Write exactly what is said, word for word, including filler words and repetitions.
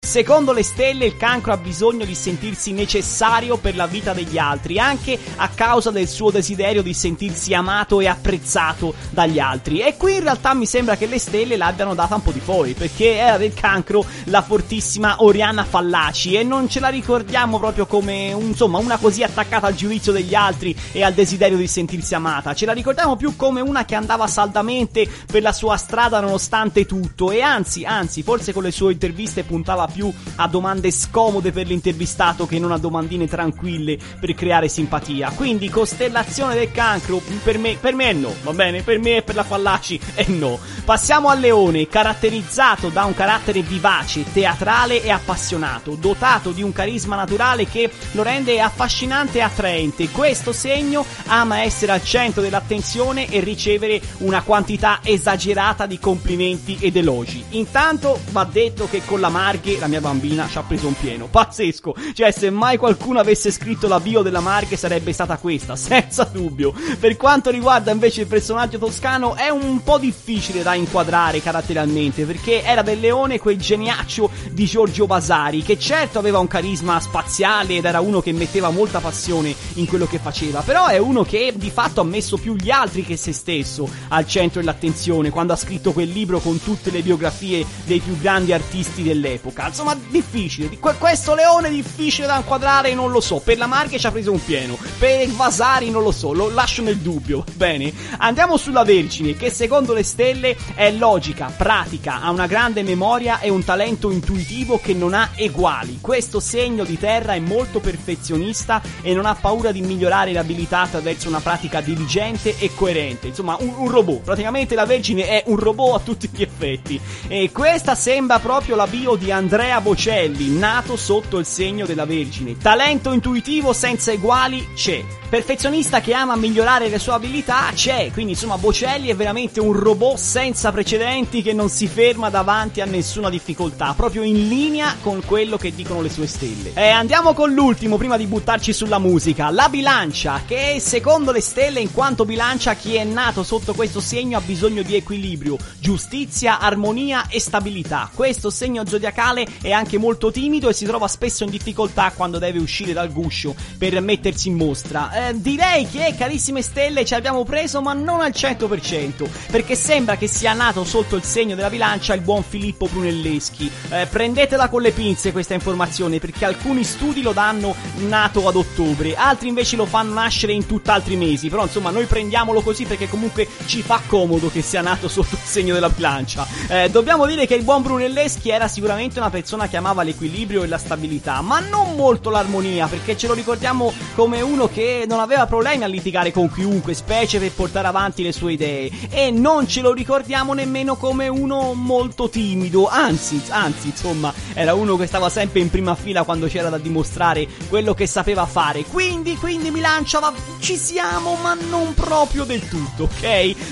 Secondo le stelle il cancro ha bisogno di sentirsi necessario per la vita degli altri, anche a causa del suo desiderio di sentirsi amato e apprezzato dagli altri. E qui in realtà mi sembra che le stelle l'abbiano data un po' di fuori, perché era del cancro la fortissima Oriana Fallaci, e non ce la ricordiamo proprio come insomma una così attaccata al giudizio degli altri e al desiderio di sentirsi amata. Ce la ricordiamo più come una che andava saldamente per la sua strada nonostante tutto, e anzi, anzi, forse con le sue interviste puntava più a domande scomode per l'intervistato che non a domandine tranquille per creare simpatia. Quindi costellazione del cancro per me, per me è no, va bene? Per me e per la Fallaci è no. Passiamo al leone, caratterizzato da un carattere vivace, teatrale e appassionato, dotato di un carisma naturale che lo rende affascinante e attraente. Questo segno ama essere al centro dell'attenzione e ricevere una quantità esagerata di complimenti ed elogi. Intanto va detto che con la Marghe la mia bambina ci ha preso un pieno, pazzesco. Cioè, se mai qualcuno avesse scritto la bio della Marghe sarebbe stata questa, senza dubbio. Per quanto riguarda invece il personaggio toscano, è un po' difficile da inquadrare caratterialmente, perché era del leone quel geniaccio di Giorgio Vasari, che certo aveva un carisma spaziale ed era uno che metteva molta passione in quello che faceva, però è uno che di fatto ha messo più gli altri che se stesso al centro dell'attenzione quando ha scritto quel libro con tutte le biografie dei più grandi artisti dell'epoca. Insomma, difficile, questo leone difficile da inquadrare, non lo so. Per la Marghe ci ha preso un pieno, per Vasari non lo so, lo lascio nel dubbio. Bene, andiamo sulla Vergine, che secondo le stelle è logica, pratica, ha una grande memoria e un talento intuitivo che non ha eguali. Questo segno di terra è molto perfezionista e non ha paura di migliorare le abilità attraverso una pratica diligente e coerente. Insomma, un, un robot. Praticamente la Vergine è un robot a tutti gli effetti. E questa sembra proprio la bio di Andrea Bocelli, nato sotto il segno della Vergine. Talento intuitivo senza eguali c'è. Perfezionista che ama migliorare le sue abilità c'è. Quindi insomma Bocelli è veramente un robot senza precedenti che non si ferma davanti a nessuna difficoltà, proprio in linea con quello che dicono le sue stelle. E andiamo con l'ultimo prima di buttarci sulla musica, la Bilancia, che secondo le stelle, in quanto bilancia, chi è nato sotto questo segno ha bisogno di equilibrio, giustizia, armonia e stabilità. Questo segno zodiacale è anche molto timido e si trova spesso in difficoltà quando deve uscire dal guscio per mettersi in mostra. Eh, direi che, carissime stelle, ci abbiamo preso, ma non al cento per cento, perché sembra che sia nato sotto il segno della Bilancia il buon Filippo Brunelleschi. Eh, prendetela con le pinze questa informazione, perché alcuni studi lo danno nato ad ottobre, altri invece lo fanno nascere in tutt'altri mesi, però insomma noi prendiamolo così perché comunque ci fa comodo che sia nato sotto il segno della Bilancia. Eh, dobbiamo dire che il buon Brunelleschi era sicuramente una persona che amava l'equilibrio e la stabilità, ma non molto l'armonia, perché ce lo ricordiamo come uno che non aveva problemi a litigare con chiunque, specie per portare avanti le sue idee, e non ce lo ricordiamo nemmeno come uno molto timido, anzi, anzi, insomma, era uno che stava sempre in prima fila quando c'era da dimostrare quello che sapeva fare. Quindi, quindi Bilancia, va, ci siamo, ma non proprio del tutto, ok?